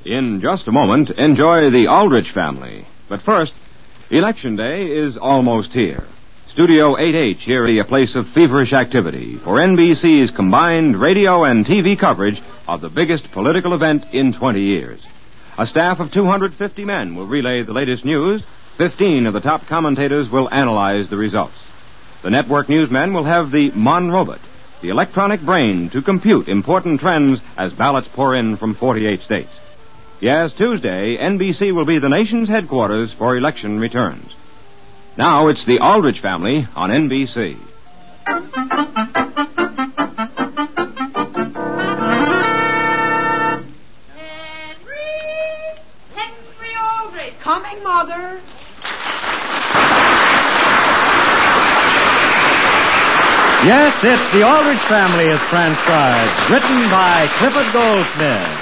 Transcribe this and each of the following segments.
In just a moment, enjoy the Aldrich family. But first, Election Day is almost here. Studio 8H here at a place of feverish activity for NBC's combined radio and TV coverage of the biggest political event in 20 years. A staff of 250 men will relay the latest news. 15 of the top commentators will analyze the results. The network newsmen will have the Mon Robot, the electronic brain to compute important trends as ballots pour in from 48 states. Yes, Tuesday, NBC will be the nation's headquarters for election returns. Now it's the Aldrich family on NBC. Henry Aldrich. Coming, Mother. Yes, it's The Aldrich Family is transcribed, written by Clifford Goldsmith.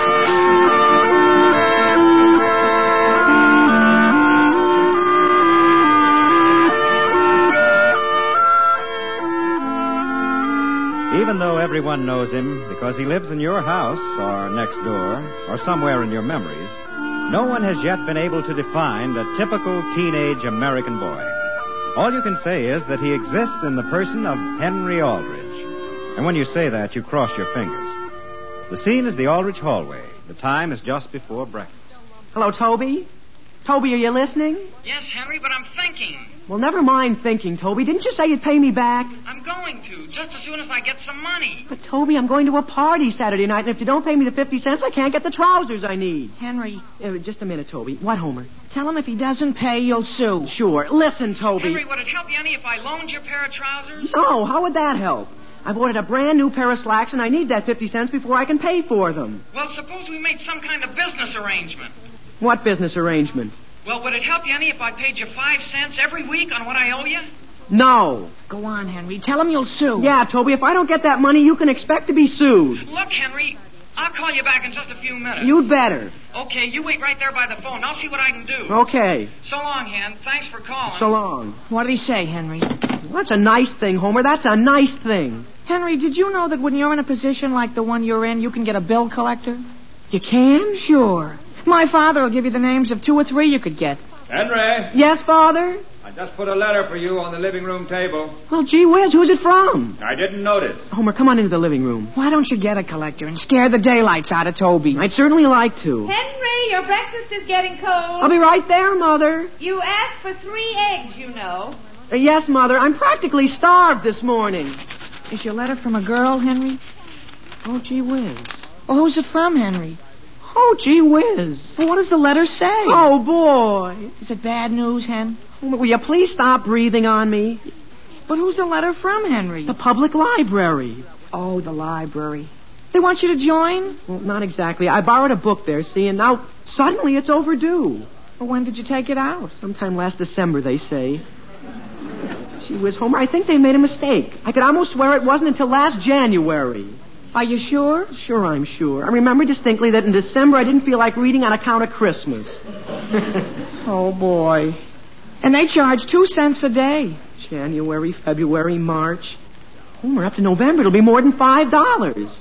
Even though everyone knows him because he lives in your house or next door or somewhere in your memories, no one has yet been able to define the typical teenage American boy. All you can say is that he exists in the person of Henry Aldrich. And when you say that, you cross your fingers. The scene is the Aldrich hallway. The time is just before breakfast. Hello, Toby? Toby, are you listening? Yes, Henry, but I'm thinking. Well, never mind thinking, Toby. Didn't you say you'd pay me back? I'm going to, just as soon as I get some money. But, Toby, I'm going to a party Saturday night, and if you don't pay me the 50 cents, I can't get the trousers I need. Henry. Just a minute, Toby. What, Homer? Tell him if he doesn't pay, you'll sue. Sure. Listen, Toby. Henry, would it help you any if I loaned you a pair of trousers? No, how would that help? I've ordered a brand new pair of slacks, and I need that 50 cents before I can pay for them. Well, suppose we made some kind of business arrangement. What business arrangement? Well, would it help you any if I paid you 5 cents every week on what I owe you? No. Go on, Henry. Tell him you'll sue. Yeah, Toby, if I don't get that money, you can expect to be sued. Look, Henry, I'll call you back in just a few minutes. You'd better. Okay, you wait right there by the phone. I'll see what I can do. Okay. So long, Hen. Thanks for calling. So long. What did he say, Henry? That's a nice thing, Homer. That's a nice thing. Henry, did you know that when you're in a position like the one you're in, you can get a bill collector? You can? Sure. My father will give you the names of 2 or 3 you could get. Henry, Yes, Father? I just put a letter for you on the living room table. Well, gee whiz, who's it from? I didn't notice. Homer, come on into the living room. Why don't you get a collector and scare the daylights out of Toby? I'd certainly like to. Henry, your breakfast is getting cold. I'll be right there, Mother. You asked for 3 eggs, you know. Yes, Mother. I'm practically starved this morning. Is your letter from a girl, Henry? Oh, gee whiz. Well, who's it from, Henry? Oh, gee whiz. Well, what does the letter say? Oh, boy. Is it bad news, Hen? Homer, will you please stop breathing on me? But who's the letter from, Henry? The public library. Oh, the library. They want you to join? Well, not exactly. I borrowed a book there, see, and now suddenly it's overdue. Well, when did you take it out? Sometime last December, they say. Gee whiz, Homer, I think they made a mistake. I could almost swear it wasn't until last January. Are you sure? Sure, I'm sure. I remember distinctly that in December I didn't feel like reading on account of Christmas. Oh, boy. And they charge 2 cents a day. January, February, March. Homer, up to November, it'll be more than $5.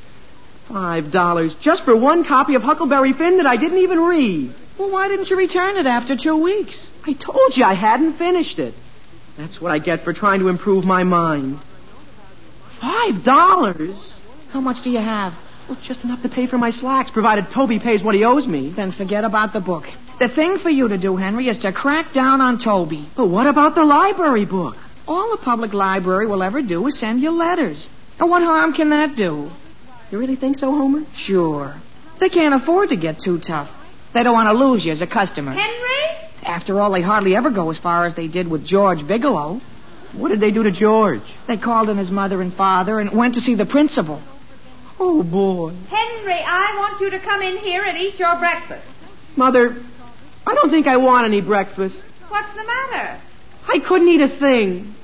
$5 just for one copy of Huckleberry Finn that I didn't even read. Well, why didn't you return it after 2 weeks? I told you I hadn't finished it. That's what I get for trying to improve my mind. $5? How much do you have? Well, just enough to pay for my slacks, provided Toby pays what he owes me. Then forget about the book. The thing for you to do, Henry, is to crack down on Toby. But what about the library book? All the public library will ever do is send you letters. And what harm can that do? You really think so, Homer? Sure. They can't afford to get too tough. They don't want to lose you as a customer. Henry? After all, they hardly ever go as far as they did with George Bigelow. What did they do to George? They called in his mother and father and went to see the principal. Oh, boy. Henry, I want you to come in here and eat your breakfast. Mother, I don't think I want any breakfast. What's the matter? I couldn't eat a thing.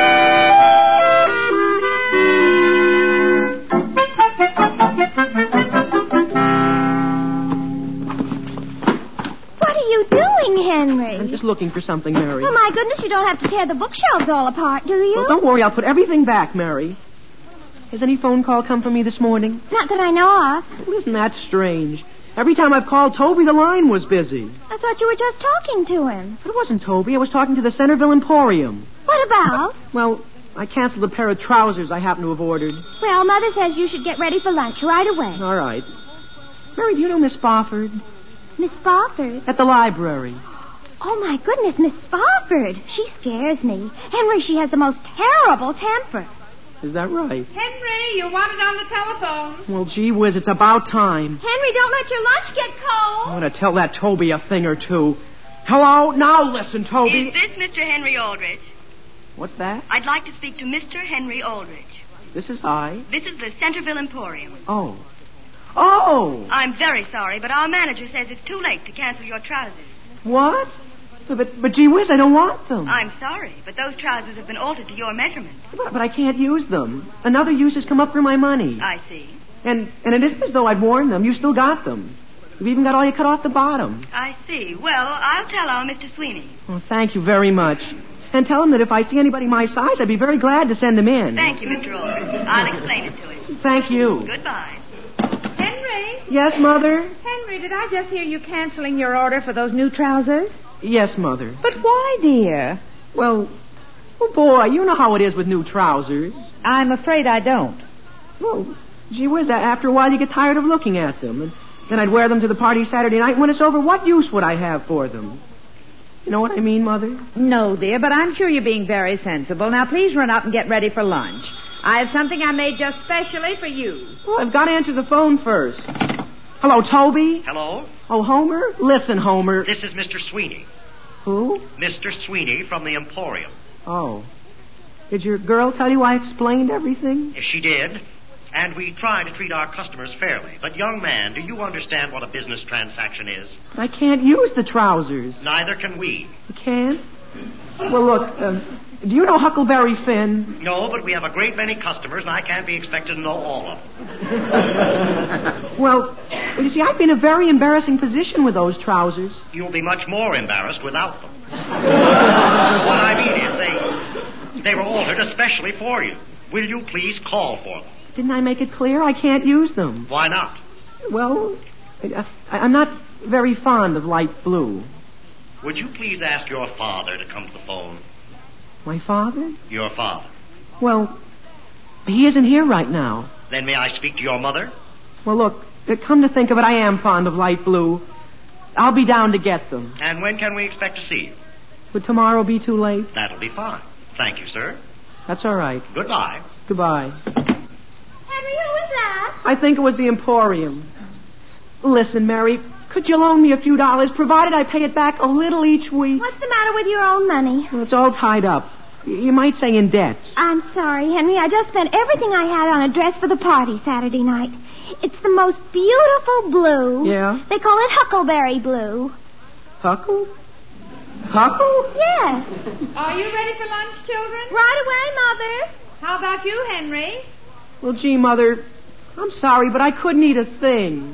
What are you doing, Henry? I'm just looking for something, Mary. Oh, my goodness, you don't have to tear the bookshelves all apart, do you? Well, don't worry, I'll put everything back, Mary. Has any phone call come from me this morning? Not that I know of. Well, isn't that strange? Every time I've called Toby, the line was busy. I thought you were just talking to him. But it wasn't Toby. I was talking to the Centerville Emporium. What about? Well, I canceled a pair of trousers I happened to have ordered. Well, Mother says you should get ready for lunch right away. All right. Mary, do you know Miss Spofford? Miss Spofford? At the library. Oh, my goodness, Miss Spofford. She scares me. Henry, she has the most terrible temper. Is that right? Henry, you wanted on the telephone. Well, gee whiz, it's about time. Henry, don't let your lunch get cold. I want to tell that Toby a thing or two. Hello? Now listen, Toby. Is this Mr. Henry Aldrich? What's that? I'd like to speak to Mr. Henry Aldrich. This is I. This is the Centerville Emporium. Oh. Oh! I'm very sorry, but our manager says it's too late to cancel your trousers. What? But gee whiz, I don't want them. I'm sorry, but those trousers have been altered to your measurement. But I can't use them. Another use has come up for my money. I see. And it isn't as though I'd worn them. You still got them. You've even got all you cut off the bottom. I see. Well, I'll tell our Mr. Sweeney. Well, thank you very much. And tell him that if I see anybody my size, I'd be very glad to send them in. Thank you, Mr. Aldrich. I'll explain it to him. Thank you. Goodbye. Henry? Yes, Mother? Henry, did I just hear you canceling your order for those new trousers? Yes, Mother. But why, dear? Well, oh boy, you know how it is with new trousers. I'm afraid I don't. Well, gee whiz, after a while you get tired of looking at them. And then I'd wear them to the party Saturday night. When it's over, what use would I have for them? You know what I mean, Mother? No, dear, but I'm sure you're being very sensible. Now, please run up and get ready for lunch. I have something I made just specially for you. Well, I've got to answer the phone first. Hello, Toby? Hello? Oh, Homer? Listen, Homer. This is Mr. Sweeney. Who? Mr. Sweeney from the Emporium. Oh. Did your girl tell you I explained everything? Yes, she did. And we try to treat our customers fairly. But, young man, do you understand what a business transaction is? I can't use the trousers. Neither can we. You can't? Well, look, do you know Huckleberry Finn? No, but we have a great many customers, and I can't be expected to know all of them. Well, you see, I'd be in a very embarrassing position with those trousers. You'll be much more embarrassed without them. What I mean is they were altered especially for you. Will you please call for them? Didn't I make it clear I can't use them? Why not? Well, I'm not very fond of light blue. Would you please ask your father to come to the phone? My father? Your father. Well, he isn't here right now. Then may I speak to your mother? Well, look, come to think of it, I am fond of light blue. I'll be down to get them. And when can we expect to see you? Would tomorrow be too late? That'll be fine. Thank you, sir. That's all right. Goodbye. Goodbye. Henry, who was that? I think it was the Emporium. Listen, Mary, could you loan me a few dollars, provided I pay it back a little each week? What's the matter with your own money? Well, it's all tied up. You might say in debts. I'm sorry, Henry. I just spent everything I had on a dress for the party Saturday night. It's the most beautiful blue. Yeah? They call it Huckleberry blue. Huckle? Huckle? Yes. Are you ready for lunch, children? Right away, Mother. How about you, Henry? Well, gee, Mother, I'm sorry, but I couldn't eat a thing.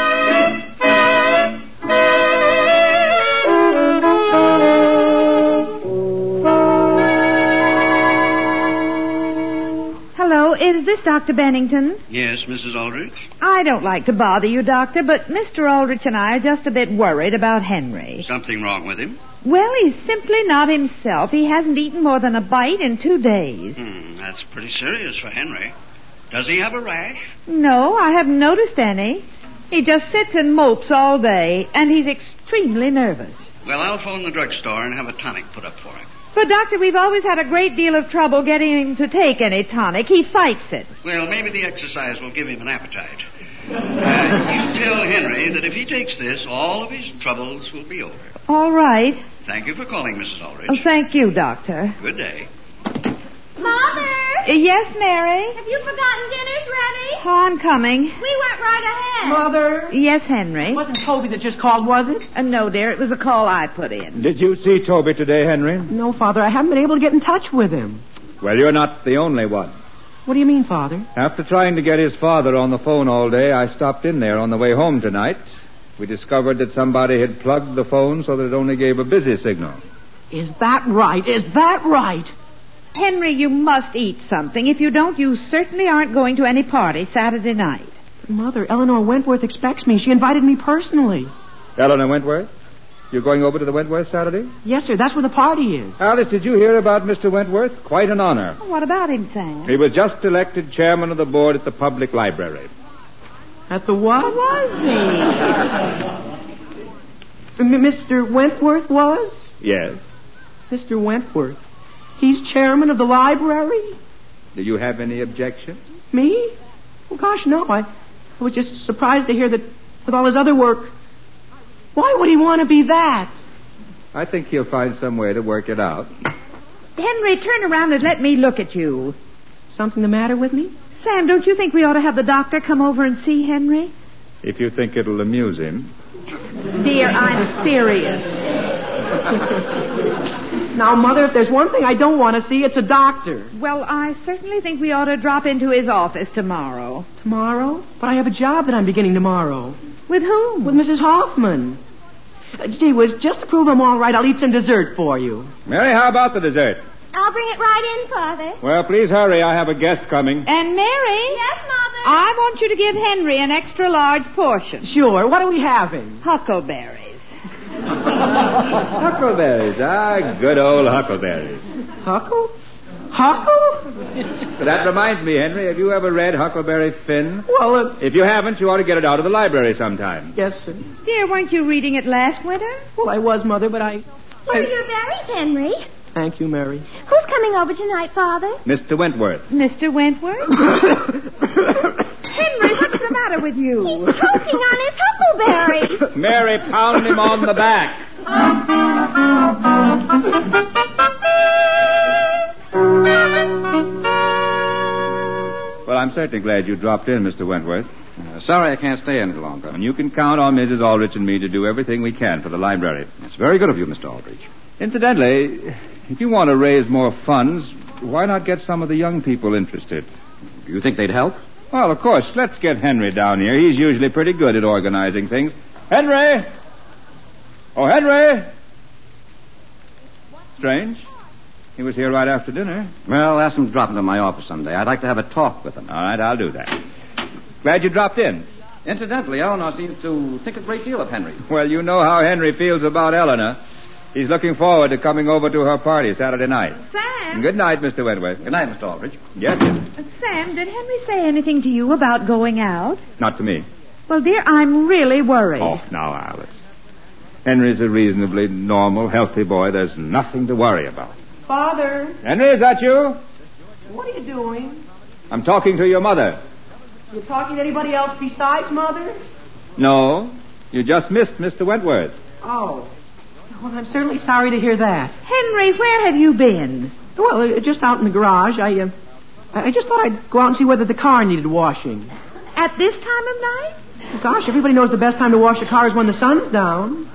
Hello, is this Dr. Bennington? Yes, Mrs. Aldrich. I don't like to bother you, Doctor, but Mr. Aldrich and I are just a bit worried about Henry. Something wrong with him? Well, he's simply not himself. He hasn't eaten more than a bite in 2 days. That's pretty serious for Henry. Does he have a rash? No, I haven't noticed any. He just sits and mopes all day, and he's extremely nervous. Well, I'll phone the drugstore and have a tonic put up for him. But, Doctor, we've always had a great deal of trouble getting him to take any tonic. He fights it. Well, maybe the exercise will give him an appetite. You tell Henry that if he takes this, all of his troubles will be over. All right. Thank you for calling, Mrs. Aldrich. Oh, thank you, Doctor. Good day. Mother? Yes, Mary? Have you forgotten dinner's ready? Oh, I'm coming. We went right ahead. Mother? Yes, Henry? It wasn't Toby that just called, was it? No, dear. It was a call I put in. Did you see Toby today, Henry? No, Father. I haven't been able to get in touch with him. Well, you're not the only one. What do you mean, Father? After trying to get his father on the phone all day, I stopped in there on the way home tonight. We discovered that somebody had plugged the phone so that it only gave a busy signal. Is that right? Is that right? Henry, you must eat something. If you don't, you certainly aren't going to any party Saturday night. Mother, Eleanor Wentworth expects me. She invited me personally. Eleanor Wentworth? You're going over to the Wentworth Saturday? Yes, sir. That's where the party is. Alice, did you hear about Mr. Wentworth? Quite an honor. What about him, Sam? He was just elected chairman of the board at the public library. At the what? Where was he? Mr. Wentworth was? Yes. Mr. Wentworth. He's chairman of the library? Do you have any objection? Me? Oh, gosh, no. I was just surprised to hear that with all his other work. Why would he want to be that? I think he'll find some way to work it out. Henry, turn around and let me look at you. Something the matter with me? Sam, don't you think we ought to have the doctor come over and see Henry? If you think it'll amuse him. Dear, I'm serious. Now, Mother, if there's one thing I don't want to see, it's a doctor. Well, I certainly think we ought to drop into his office tomorrow. Tomorrow? But I have a job that I'm beginning tomorrow. With whom? With Mrs. Hoffman. Gee whiz, just to prove I'm all right, I'll eat some dessert for you. Mary, how about the dessert? I'll bring it right in, Father. Well, please hurry. I have a guest coming. And Mary? Yes, Mother? I want you to give Henry an extra large portion. Sure. What are we having? Huckleberries. Huckleberries. Ah, good old huckleberries. Huckle? Huckle? That reminds me, Henry, have you ever read Huckleberry Finn? Well, If you haven't, you ought to get it out of the library sometime. Yes, sir. Dear, weren't you reading it last winter? Well, I was, Mother, but I... Here are your berries, Henry. Thank you, Mary. Who's coming over tonight, Father? Mr. Wentworth. Mr. Wentworth? Henry, what's the matter with you? He's choking on his huckleberries. Mary, pound him on the back. Well, I'm certainly glad you dropped in, Mr. Wentworth. Sorry I can't stay any longer. And you can count on Mrs. Aldrich and me to do everything we can for the library. It's very good of you, Mr. Aldrich. Incidentally, if you want to raise more funds, why not get some of the young people interested? Do you think they'd help? Well, of course. Let's get Henry down here. He's usually pretty good at organizing things. Henry! Oh, Henry! Strange. He was here right after dinner. Well, ask him to drop into my office someday. I'd like to have a talk with him. All right, I'll do that. Glad you dropped in. Incidentally, Eleanor seems to think a great deal of Henry. Well, you know how Henry feels about Eleanor. He's looking forward to coming over to her party Saturday night. Sam? Good night, Mr. Wentworth. Good night, Mr. Aldrich. Yes, dear. Sam, did Henry say anything to you about going out? Not to me. Well, dear, I'm really worried. Oh, now, Alice. Henry's a reasonably normal, healthy boy. There's nothing to worry about. Father. Henry, is that you? What are you doing? I'm talking to your mother. You talking to anybody else besides Mother? No, you just missed Mr. Wentworth. Oh. Well, I'm certainly sorry to hear that. Henry, where have you been? Well, just out in the garage. I just thought I'd go out and see whether the car needed washing. At this time of night? Well, gosh, everybody knows the best time to wash a car is when the sun's down.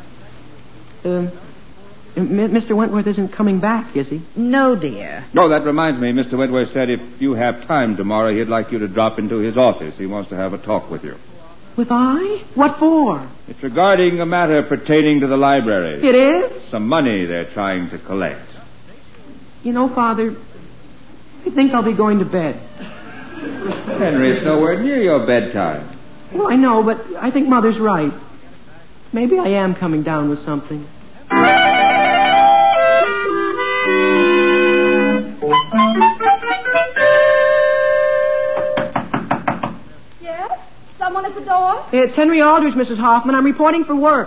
Mr. Wentworth isn't coming back, is he? No, dear. No, that reminds me. Mr. Wentworth said if you have time tomorrow, he'd like you to drop into his office. He wants to have a talk with you. With I? What for? It's regarding a matter pertaining to the library. It is? Some money they're trying to collect. You know, Father, I think I'll be going to bed. Henry, it's nowhere near your bedtime. Well, I know, but I think Mother's right. Maybe I am coming down with something. Yes? Someone at the door? It's Henry Aldrich, Mrs. Hoffman. I'm reporting for work.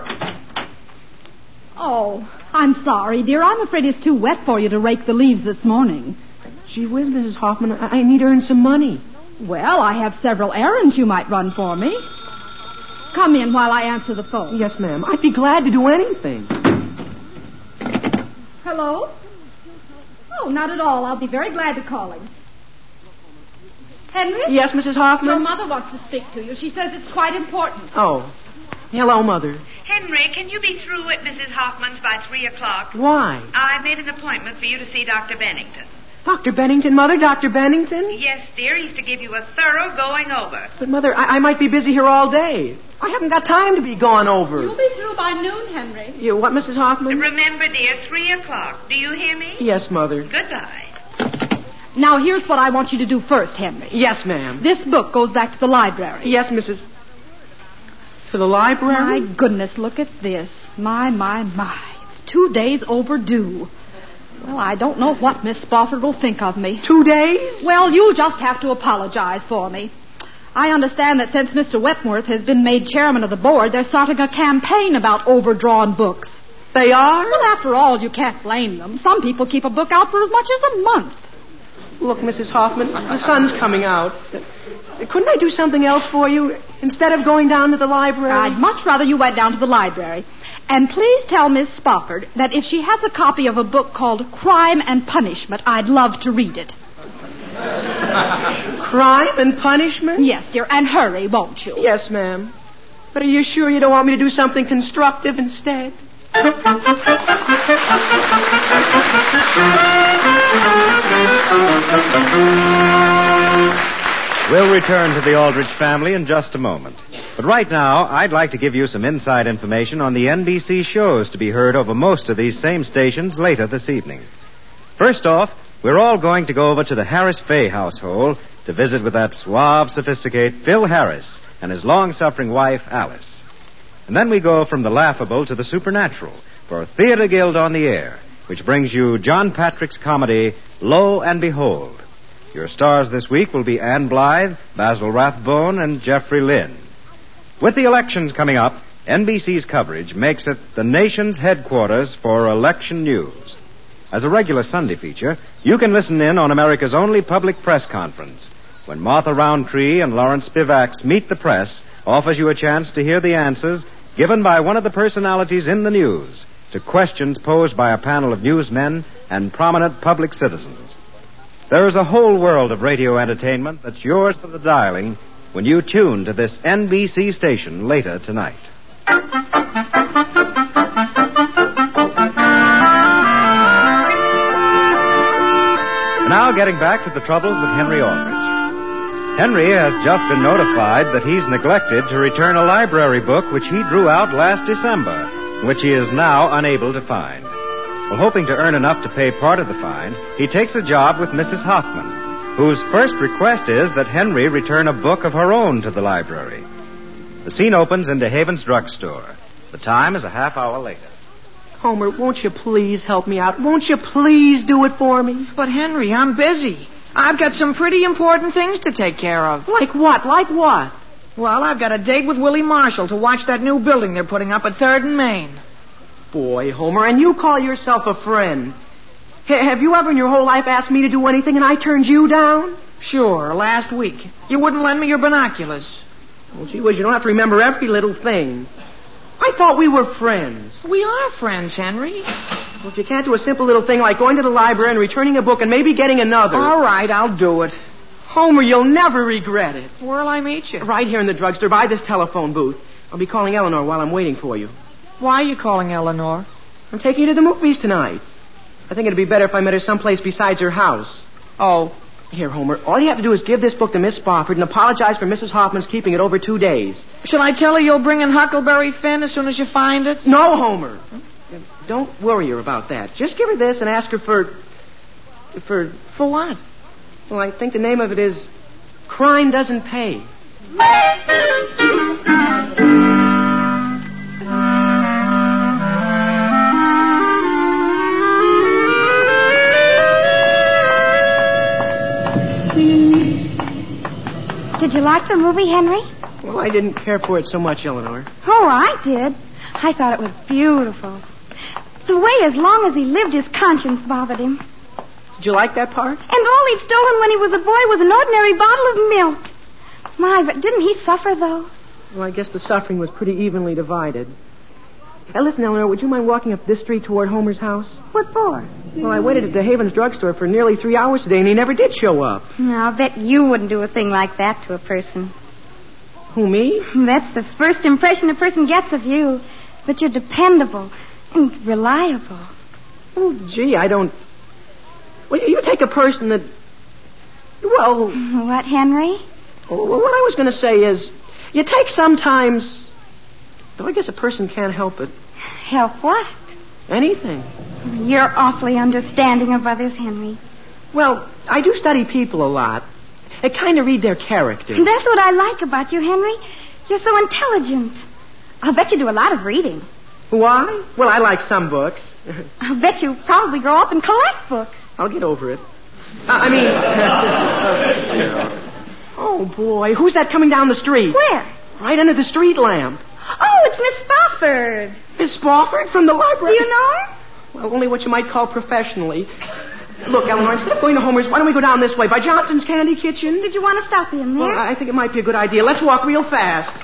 Oh, I'm sorry, dear. I'm afraid it's too wet for you to rake the leaves this morning. Gee whiz, Mrs. Hoffman, I need to earn some money. Well, I have several errands you might run for me. Come in while I answer the phone. Yes, ma'am. I'd be glad to do anything. Hello? Oh, not at all. I'll be very glad to call him. Henry? Yes, Mrs. Hoffman? Your mother wants to speak to you. She says it's quite important. Oh. Hello, Mother. Henry, can you be through at Mrs. Hoffman's by 3 o'clock? Why? I've made an appointment for you to see Dr. Bennington. Dr. Bennington, Mother? Dr. Bennington? Yes, dear. He's to give you a thorough going over. But, Mother, I might be busy here all day. I haven't got time to be gone over. You'll be through by noon, Henry. You, what, Mrs. Hoffman? Remember, dear, 3 o'clock. Do you hear me? Yes, Mother. Goodbye. Now, here's what I want you to do first, Henry. Yes, ma'am. This book goes back to the library. Yes, Mrs. To the library? My goodness, look at this. My. It's 2 days overdue. Well, I don't know what Miss Spofford will think of me. 2 days? Well, you'll just have to apologize for me. I understand that since Mr. Wentworth has been made chairman of the board, they're starting a campaign about overdrawn books. They are? Well, after all, you can't blame them. Some people keep a book out for as much as a month. Look, Mrs. Hoffman, the sun's coming out. Couldn't I do something else for you instead of going down to the library? I'd much rather you went down to the library. And please tell Miss Spofford that if she has a copy of a book called Crime and Punishment, I'd love to read it. Crime and Punishment? Yes, dear, and hurry, won't you? Yes, ma'am. But are you sure you don't want me to do something constructive instead? We'll return to the Aldrich family in just a moment. But right now, I'd like to give you some inside information on the NBC shows to be heard over most of these same stations later this evening. First off, we're all going to go over to the Harris Fay household to visit with that suave, sophisticated Phil Harris and his long-suffering wife, Alice. And then we go from the laughable to the supernatural for Theater Guild on the Air, which brings you John Patrick's comedy, Lo and Behold. Your stars this week will be Ann Blythe, Basil Rathbone, and Jeffrey Lynn. With the elections coming up, NBC's coverage makes it the nation's headquarters for election news. As a regular Sunday feature, you can listen in on America's only public press conference. When Martha Roundtree and Lawrence Spivak's Meet the Press offers you a chance to hear the answers given by one of the personalities in the news to questions posed by a panel of newsmen and prominent public citizens. There is a whole world of radio entertainment that's yours for the dialing when you tune to this NBC station later tonight. Now getting back to the troubles of Henry Aldrich. Henry has just been notified that he's neglected to return a library book which he drew out last December, which he is now unable to find. Well, hoping to earn enough to pay part of the fine, he takes a job with Mrs. Hoffman, whose first request is that Henry return a book of her own to the library. The scene opens in DeHaven's drugstore. The time is a half hour later. Homer, won't you please help me out? Won't you please do it for me? But, Henry, I'm busy. I've got some pretty important things to take care of. Like what? Like what? Well, I've got a date with Willie Marshall to watch that new building they're putting up at 3rd and Main. Boy, Homer, and you call yourself a friend. Have you ever in your whole life asked me to do anything and I turned you down? Sure, last week. You wouldn't lend me your binoculars. Well, gee whiz, you don't have to remember every little thing. I thought we were friends. We are friends, Henry. Well, if you can't do a simple little thing like going to the library and returning a book and maybe getting another... All right, I'll do it. Homer, you'll never regret it. Where'll I meet you? Right here in the drugstore by this telephone booth. I'll be calling Eleanor while I'm waiting for you. Why are you calling Eleanor? I'm taking you to the movies tonight. I think it'd be better if I met her someplace besides her house. Oh. Here, Homer, all you have to do is give this book to Miss Spofford and apologize for Mrs. Hoffman's keeping it over 2 days. Shall I tell her you'll bring in Huckleberry Finn as soon as you find it? No, Homer. Don't worry her about that. Just give her this and ask her for... For what? Well, I think the name of it is Crime Doesn't Pay. Did you like the movie, Henry? Well, I didn't care for it so much, Eleanor. Oh, I did. I thought it was beautiful. The way, as long as he lived, his conscience bothered him. Did you like that part? And all he'd stolen when he was a boy was an ordinary bottle of milk. My, but didn't he suffer, though? Well, I guess the suffering was pretty evenly divided. Hey, listen, Eleanor, would you mind walking up this street toward Homer's house? What for? Well, I waited at DeHaven's drugstore for nearly 3 hours today, and he never did show up. Now, I'll bet you wouldn't do a thing like that to a person. Who, me? That's the first impression a person gets of you. That you're dependable and reliable. Oh, gee, I don't... Well, you take a person that... Well... What, Henry? Well, what I was going to say is, you take sometimes... Though I guess a person can't help it. Help what? Anything. You're awfully understanding of others, Henry. Well, I do study people a lot. I kind of read their character. That's what I like about you, Henry. You're so intelligent. I'll bet you do a lot of reading. Why? Well, I like some books. I'll bet you probably grow up and collect books. I'll get over it. Oh, boy. Who's that coming down the street? Where? Right under the street lamp. Oh, it's Miss Spofford. Miss Spofford from the library? Do you know her? Well, only what you might call professionally. Look, Eleanor, instead of going to Homer's, why don't we go down this way, by Johnson's Candy Kitchen? Did you want to stop in there? Well, I think it might be a good idea. Let's walk real fast.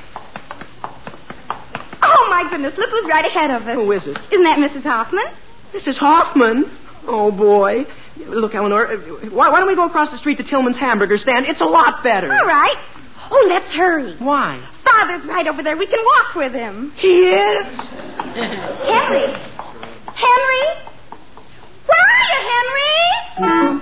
Oh, my goodness. Look who's right ahead of us. Who is it? Isn't that Mrs. Hoffman? Mrs. Hoffman? Oh, boy. Look, Eleanor, why don't we go across the street to Tillman's hamburger stand? It's a lot better. All right. Oh, let's hurry. Why? Father's right over there. We can walk with him. He is? Henry? Henry? Where are you,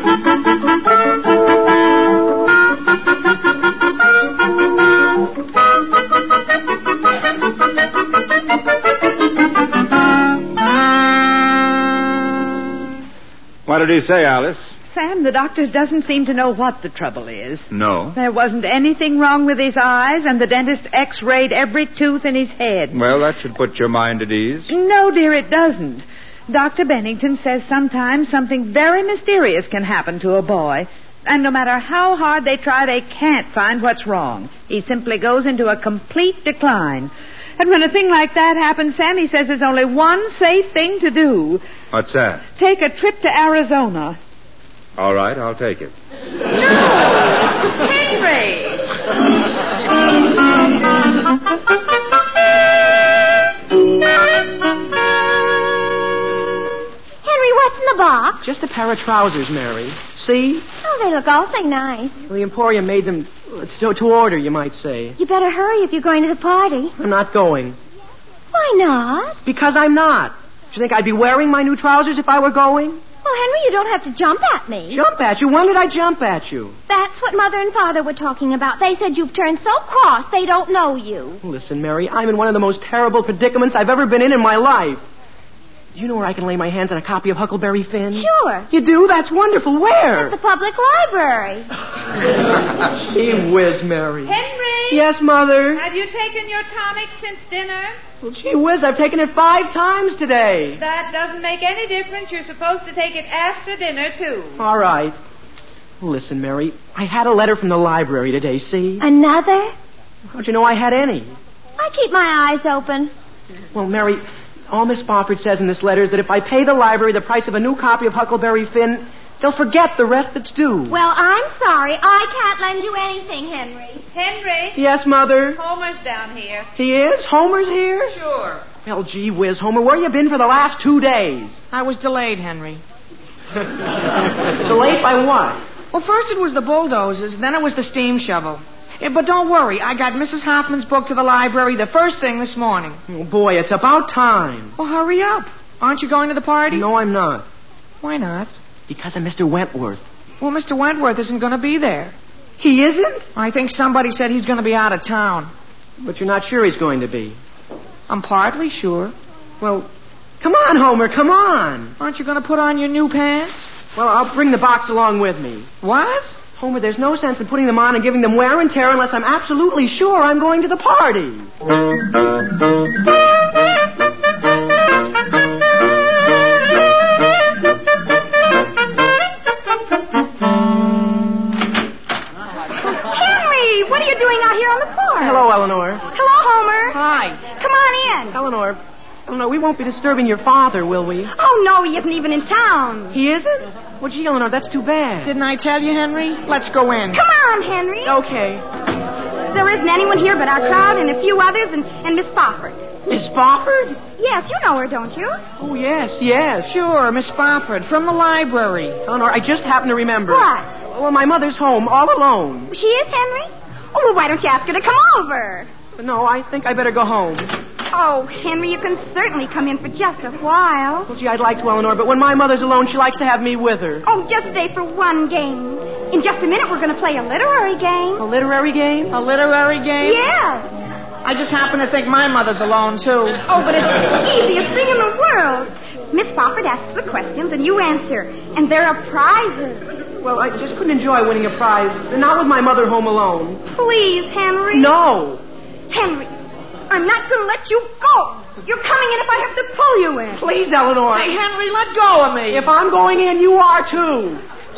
What did he say, Alice? Sam, the doctor doesn't seem to know what the trouble is. No. There wasn't anything wrong with his eyes, and the dentist x-rayed every tooth in his head. Well, that should put your mind at ease. No, dear, it doesn't. Dr. Bennington says sometimes something very mysterious can happen to a boy, and no matter how hard they try, they can't find what's wrong. He simply goes into a complete decline. And when a thing like that happens, Sam, he says there's only one safe thing to do. What's that? Take a trip to Arizona. All right, I'll take it. No! Henry! Henry, what's in the box? Just a pair of trousers, Mary. See? Oh, they look awfully nice. Well, the Emporium made them to order, you might say. You better hurry if you're going to the party. I'm not going. Why not? Because I'm not. Do you think I'd be wearing my new trousers if I were going? Well, Henry, you don't have to jump at me. Jump at you? When did I jump at you? That's what Mother and Father were talking about. They said you've turned so cross they don't know you. Listen, Mary, I'm in one of the most terrible predicaments I've ever been in my life. Do you know where I can lay my hands on a copy of Huckleberry Finn? Sure. You do? That's wonderful. Where? At the public library. Gee whiz, Mary. Henry! Yes, Mother? Have you taken your tonic since dinner? Well, gee whiz, I've taken it 5 times today. That doesn't make any difference. You're supposed to take it after dinner, too. All right. Listen, Mary, I had a letter from the library today, see? Another? How'd you know I had any? I keep my eyes open. Well, Mary, all Miss Spofford says in this letter is that if I pay the library the price of a new copy of Huckleberry Finn, they'll forget the rest that's due. Well, I'm sorry. I can't lend you anything, Henry. Henry? Yes, Mother? Homer's down here. He is? Homer's here? Sure. Well, gee whiz, Homer, where you been for the last 2 days? I was delayed, Henry. Delayed by what? Well, first it was the bulldozers, then it was the steam shovel. But don't worry, I got Mrs. Hoffman's book to the library the first thing this morning. Oh, boy, it's about time. Well, hurry up. Aren't you going to the party? No, I'm not. Why not? Because of Mr. Wentworth. Well, Mr. Wentworth isn't going to be there. He isn't? I think somebody said he's going to be out of town. But you're not sure he's going to be. I'm partly sure. Well, come on, Homer, come on. Aren't you going to put on your new pants? Well, I'll bring the box along with me. What? Homer, there's no sense in putting them on and giving them wear and tear unless I'm absolutely sure I'm going to the party. Henry, what are you doing out here on the porch? Hello, Eleanor. Hello, Homer. Hi. Come on in. Eleanor, we won't be disturbing your father, will we? Oh, no, he isn't even in town. He isn't? Well, gee, Eleanor, that's too bad. Didn't I tell you, Henry? Let's go in. Come on, Henry. Okay. There isn't anyone here but our crowd and a few others and Miss Spofford. Miss Spofford? Yes, you know her, don't you? Oh, yes. Sure, Miss Spofford, from the library. Eleanor, I just happened to remember. What? Well, my mother's home, all alone. She is, Henry? Oh, well, why don't you ask her to come over? No, I think I better go home. Oh, Henry, you can certainly come in for just a while. Well, gee, I'd like to, Eleanor, but when my mother's alone, she likes to have me with her. Oh, just stay for one game. In just a minute, we're going to play a literary game. A literary game? A literary game? Yes. I just happen to think my mother's alone, too. Oh, but it's the easiest thing in the world. Miss Spofford asks the questions and you answer. And there are prizes. Well, I just couldn't enjoy winning a prize. Not with my mother home alone. Please, Henry. No. Henry, I'm not going to let you go. You're coming in if I have to pull you in. Please, Eleanor. Hey, Henry, let go of me. If I'm going in, you are too.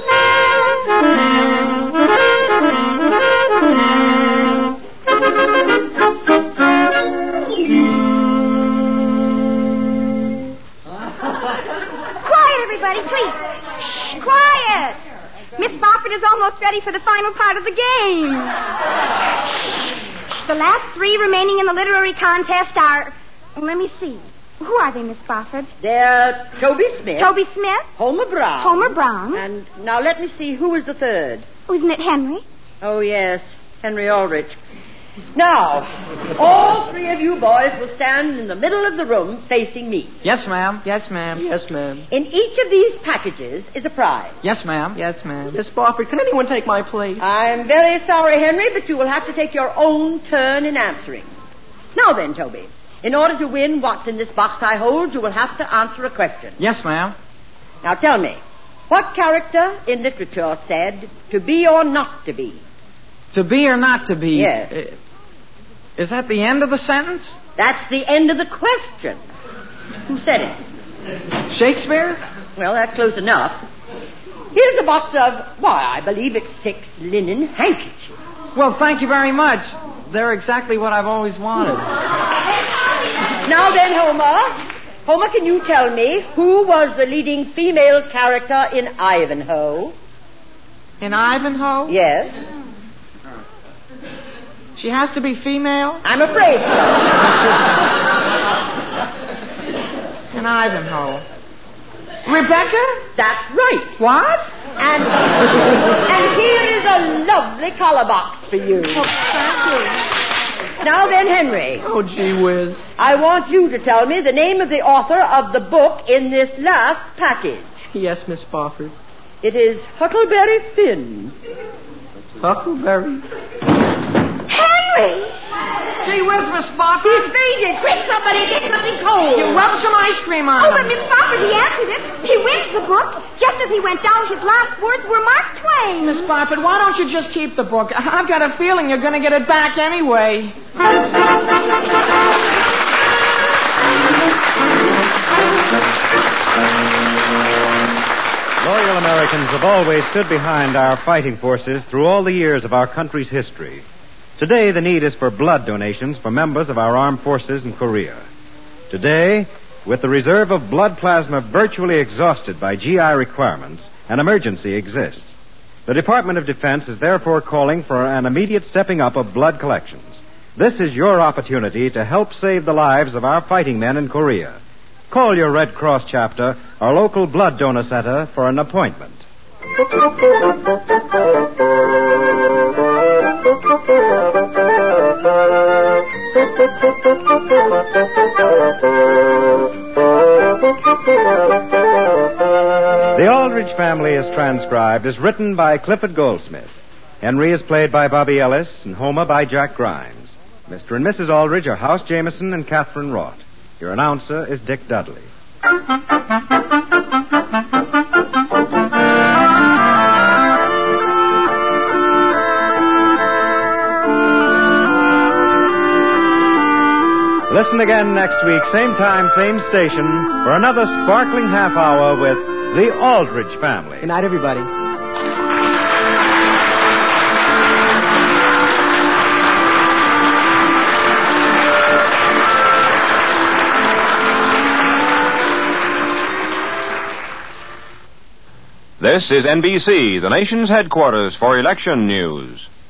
Quiet, everybody, please. Shh, quiet. Miss Spofford is almost ready for the final part of the game. Shh. The last 3 remaining in the literary contest are... Let me see. Who are they, Miss Spofford? They're Toby Smith. Toby Smith? Homer Brown. Homer Brown. And now let me see, who was the third? Oh, isn't it Henry? Oh, yes, Henry Aldrich. Now, all 3 of you boys will stand in the middle of the room facing me. Yes, ma'am. Yes, ma'am. Yes, ma'am. In each of these packages is a prize. Yes, ma'am. Yes, ma'am. Miss Spofford, can anyone take my place? I'm very sorry, Henry, but you will have to take your own turn in answering. Now then, Toby, in order to win what's in this box I hold, you will have to answer a question. Yes, ma'am. Now tell me, what character in literature said, to be or not to be? To be or not to be? Yes. Is that the end of the sentence? That's the end of the question. Who said it? Shakespeare? Well, that's close enough. Here's a box of, I believe it's 6 linen handkerchiefs. Well, thank you very much. They're exactly what I've always wanted. Now then, Homer, can you tell me who was the leading female character in Ivanhoe? In Ivanhoe? Yes. She has to be female? I'm afraid so. In Ivanhoe. Rebecca? That's right. What? And here is a lovely collar box for you. Oh, thank you. Now then, Henry. Oh, gee whiz. I want you to tell me the name of the author of the book in this last package. Yes, Miss Spofford. It is Huckleberry Finn. Huckleberry? Henry! Gee whiz, Miss Spofford. He's fainted. Quick, somebody, get something cold. You rub some ice cream on Oh, him. but Miss Spofford, he answered it. He wins the book. Just as he went down, his last words were Mark Twain. Miss Spofford, why don't you just keep the book? I've got a feeling you're going to get it back anyway. Loyal Americans have always stood behind our fighting forces through all the years of our country's history. Today, the need is for blood donations for members of our armed forces in Korea. Today, with the reserve of blood plasma virtually exhausted by GI requirements, an emergency exists. The Department of Defense is therefore calling for an immediate stepping up of blood collections. This is your opportunity to help save the lives of our fighting men in Korea. Call your Red Cross chapter or local blood donor center for an appointment. The Aldrich Family is transcribed as written by Clifford Goldsmith. Henry is played by Bobby Ellis and Homer by Jack Grimes. Mr. and Mrs. Aldrich are House Jameson and Catherine Roth. Your announcer is Dick Dudley. Listen again next week, same time, same station, for another sparkling half hour with the Aldrich Family. Good night, everybody. This is NBC, the nation's headquarters for election news.